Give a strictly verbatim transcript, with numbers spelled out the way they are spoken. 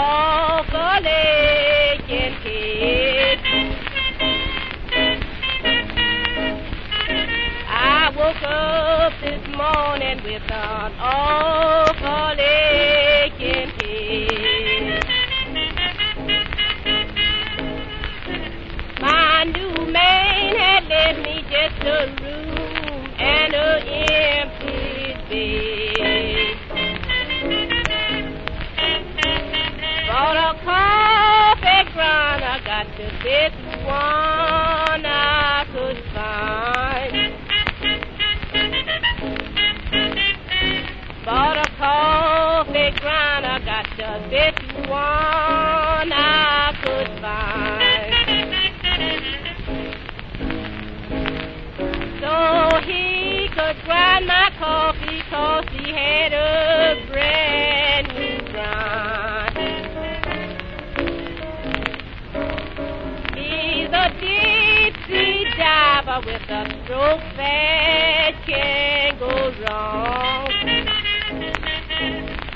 off a lake in Cape. I woke up this morning with an awful ache in head. My new man had left me just a room and an empty bed. Bought a coffee grinder, got the best one I could find. Bought a coffee grinder, got the best one I could find. So he could grind my coffee 'cause he had a brand new grind. He's a deep sea diver with a stroke fat cat.